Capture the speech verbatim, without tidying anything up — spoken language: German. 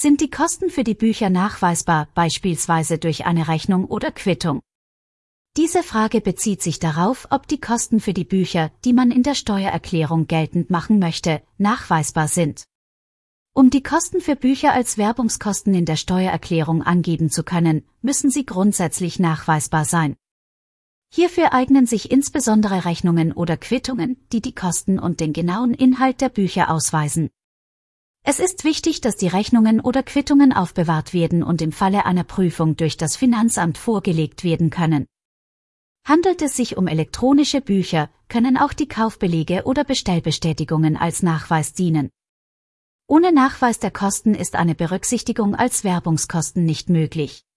Sind die Kosten für die Bücher nachweisbar, beispielsweise durch eine Rechnung oder Quittung? Diese Frage bezieht sich darauf, ob die Kosten für die Bücher, die man in der Steuererklärung geltend machen möchte, nachweisbar sind. Um die Kosten für Bücher als Werbungskosten in der Steuererklärung angeben zu können, müssen sie grundsätzlich nachweisbar sein. Hierfür eignen sich insbesondere Rechnungen oder Quittungen, die die Kosten und den genauen Inhalt der Bücher ausweisen. Es ist wichtig, dass die Rechnungen oder Quittungen aufbewahrt werden und im Falle einer Prüfung durch das Finanzamt vorgelegt werden können. Handelt es sich um elektronische Bücher, können auch die Kaufbelege oder Bestellbestätigungen als Nachweis dienen. Ohne Nachweis der Kosten ist eine Berücksichtigung als Werbungskosten nicht möglich.